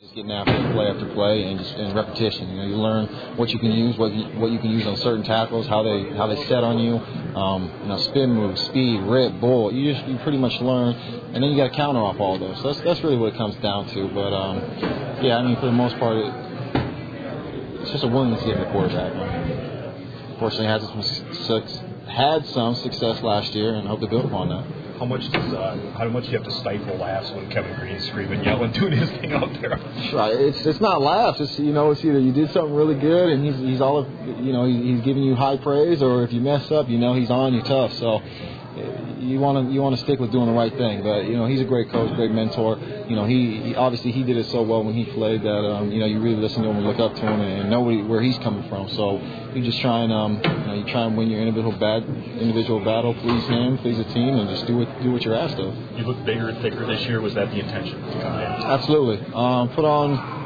just getting after it, play, and repetition. You know, you learn what you can use, what you can use on certain tackles, how they set on you. You know, spin moves, speed, rip, bull. You pretty much learn, and then you got to counter off all those. So that's really what it comes down to. But yeah, I mean, for the most part, it's just a willingness to get in the quarterback. Fortunately, had some success last year, and hope to build upon that. How much do you have to stifle laughs when Kevin Green's screaming, yelling, doing his thing out there? Right. It's not laughs. It's it's either you did something really good and he's all he's giving you high praise, or if you mess up, he's on you tough. So you want to stick with doing the right thing. But he's a great coach, great mentor. He obviously he did it so well when he played that you really listen to him and look up to him and know where he's coming from. So you just try and you try and win your individual battle, please him, please the team, and just do what you're asked of. You look bigger and thicker this year. Was that the intention to come in? Absolutely. Put on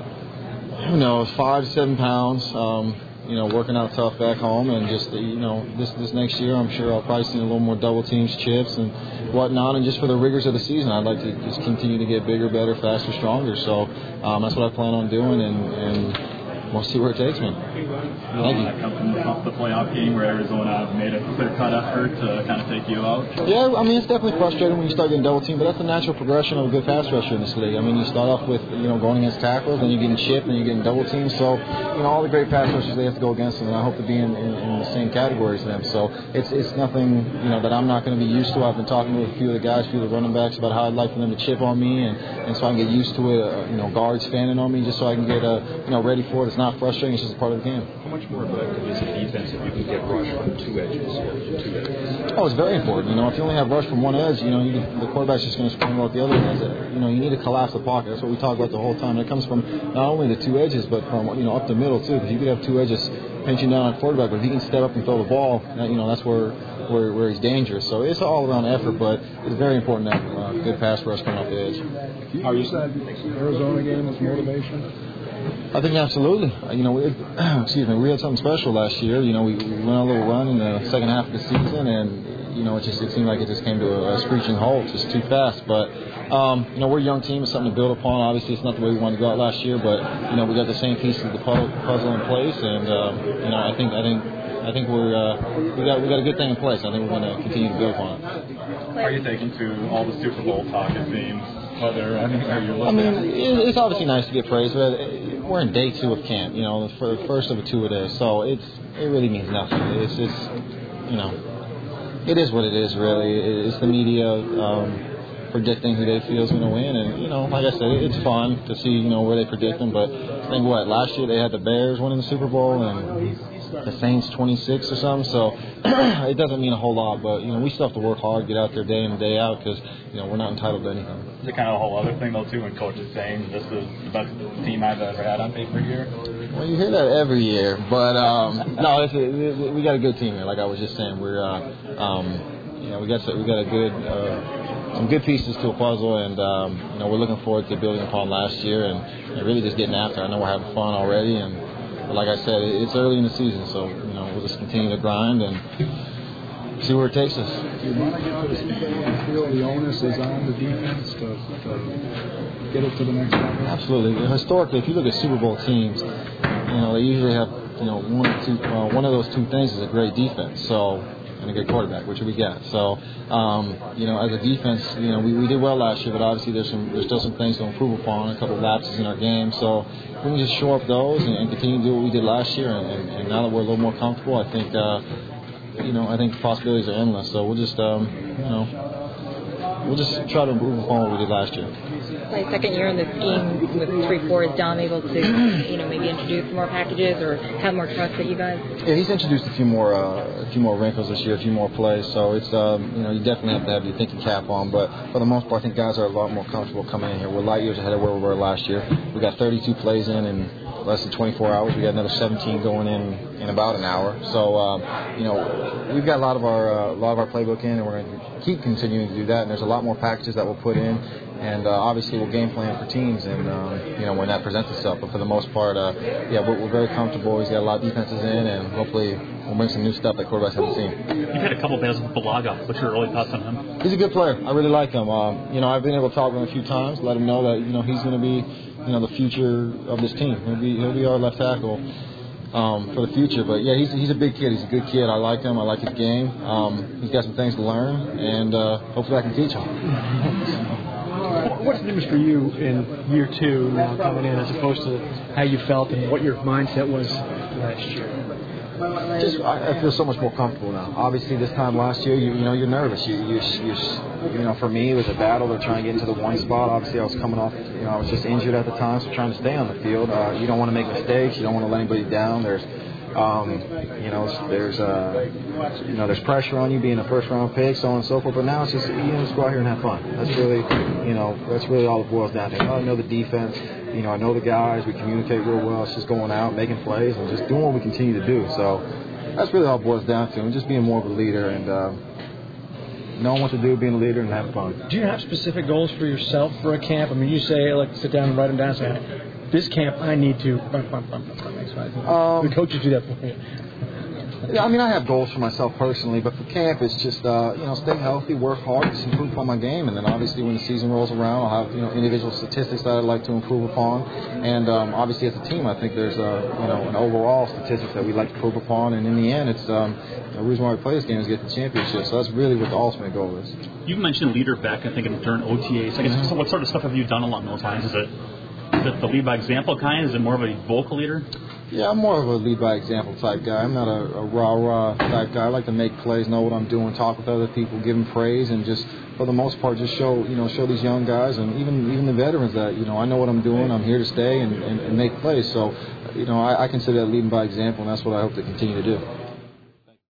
5 to 7 pounds. Working out tough back home, and just this next year, I'm sure I'll probably see a little more double teams, chips, and whatnot. And just for the rigors of the season, I'd like to just continue to get bigger, better, faster, stronger. So that's what I plan on doing, and we'll see where it takes me. Thank you. Come from the playoff game where Arizona made a clear-cut effort to kind of take you out. Yeah, I mean, it's definitely frustrating when you start getting double teamed, but that's the natural progression of a good pass rusher in this league. I mean, you start off with going against tackles, then you're getting chipped, and you're getting double teamed. So all the great pass rushers, they have to go against them, and I hope to be in the same category as them. So it's nothing that I'm not going to be used to. I've been talking with a few of the guys, a few of the running backs about how I'd like for them to chip on me, and so I can get used to it. Guards fanning on me, just so I can get ready for it. It's not frustrating. It's just a part of the game. How much more effective is a defense if you can get rush from two edges? Oh, it's very important. If you only have rush from one edge, the quarterback's just going to spring out the other edge. You need to collapse the pocket. That's what we talk about the whole time. It comes from not only the two edges, but from up the middle too. Because you could have two edges pinching down on quarterback, but if he can step up and throw the ball, that's where he's dangerous. So it's all around effort, but it's very important to have good pass rush coming off the edge. Do you use that Arizona game as motivation? I think absolutely. We had something special last year. We went on a little run in the second half of the season, and it seemed like it just came to a screeching halt, just too fast. But we're a young team. It's something to build upon. Obviously, it's not the way we wanted to go out last year, but we got the same pieces of the puzzle in place, and I think we got a good thing in place. I think we're going to continue to build upon it. How are you thinking to all the Super Bowl talk and themes? It's obviously nice to get praise, but we're in day 2 of camp. For the first of the 2 of this, so it really means nothing. It's it is what it is. Really, it's the media predicting who they feel is going to win, and like I said, it's fun to see where they predict them. But I think last year they had the Bears winning the Super Bowl and the Saints 26 or something, so it doesn't mean a whole lot, but we still have to work hard, get out there day in and day out, because we're not entitled to anything. It's kind of a whole other thing though too when coach is saying this is the best team I've ever had on paper here. Well, you hear that every year, but no, we got a good team here. Like I was just saying, we're we got a good some good pieces to a puzzle, and we're looking forward to building upon last year and really just getting after it. I know we're having fun already, and like I said, it's early in the season, so we'll just continue to grind and see where it takes us. Do you want to get to the Super Bowl and feel the onus is on the defense to get it to the next level? Absolutely. Historically, if you look at Super Bowl teams, they usually have one of those two things is a great defense. And a good quarterback, which we got. So, as a defense, we did well last year, but obviously there's still some things to improve upon, a couple of lapses in our game. So we can just shore up those and continue to do what we did last year. And now that we're a little more comfortable, I think, I think the possibilities are endless. So we'll just, we'll just try to improve upon what we did last year. Play second year in the scheme with 3-4. Is Dom able to, maybe introduce more packages or have more trust at you guys? Yeah, he's introduced a few more wrinkles this year, a few more plays. So it's, you definitely have to have your thinking cap on. But for the most part, I think guys are a lot more comfortable coming in here. We're light years ahead of where we were last year. We got 32 plays in less than 24 hours. We got another 17 going in about an hour. So, we've got a lot of our playbook in, and we're going to keep continuing to do that. And there's a lot more packages that we'll put in. And obviously we'll game plan for teams, and when that presents itself. But for the most part, we're very comfortable. He's got a lot of defenses in, and hopefully we'll bring some new stuff that quarterbacks haven't seen. You've had a couple of battles with Bulaga. What's your early thoughts on him? He's a good player. I really like him. I've been able to talk with him a few times, let him know that he's going to be the future of this team. He'll be our left tackle for the future. But yeah, he's a big kid. He's a good kid. I like him. I like his game. He's got some things to learn, and hopefully I can teach him. What's the difference for you in year 2 now coming in, as opposed to how you felt and what your mindset was last year? I feel so much more comfortable now. Obviously, this time last year, you're nervous. For me, it was a battle to try and get into the 1 spot. Obviously, I was coming off. I was just injured at the time, so trying to stay on the field. You don't want to make mistakes. You don't want to let anybody down. There's pressure on you being a first-round pick, so on and so forth. But now it's just just go out here and have fun. That's really all it boils down to. I know the defense. I know the guys. We communicate real well. It's just going out, making plays, and just doing what we continue to do. So that's really all it boils down to, and just being more of a leader and knowing what to do, being a leader, and having fun. Do you have specific goals for yourself for a camp? I mean, you say, sit down and write them down and say, this camp, I need to. The coaches do that for you. Yeah, I have goals for myself personally, but for camp, it's just stay healthy, work hard, just improve upon my game, and then obviously when the season rolls around, I'll have individual statistics that I'd like to improve upon, and obviously as a team, I think there's an overall statistics that we'd like to improve upon, and in the end, it's the reason why we play this game is to get the championship. So that's really what the ultimate goal is. You've mentioned leader back, I think, during OTAs. I guess what sort of stuff have you done along those lines? Is it the lead by example kind? Is it more of a vocal leader? Yeah, I'm more of a lead by example type guy. I'm not a rah-rah type guy. I like to make plays, know what I'm doing, talk with other people, give them praise, and just for the most part just show these young guys and even the veterans that I know what I'm doing. I'm here to stay and make plays. So I consider that leading by example, and that's what I hope to continue to do.